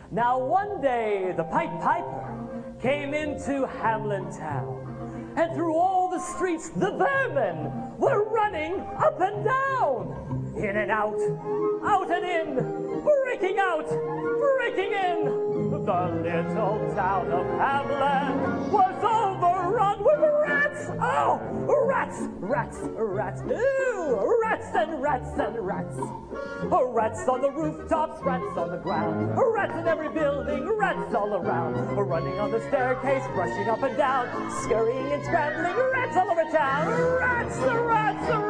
Now one day the Pied Piper came into Hamlin town, and through all the streets the vermin were running up and down, in and out and in, breaking out, breaking in. The little town of Hamlin was overrun with rats. Oh, rats, rats, rats. Ew, rats and rats and rats. Rats on the rooftops, rats on the ground, rats in every building, rats all around, running on the staircase, rushing up and down, scurrying and scrambling, rats all over town. Rats, rats, rats.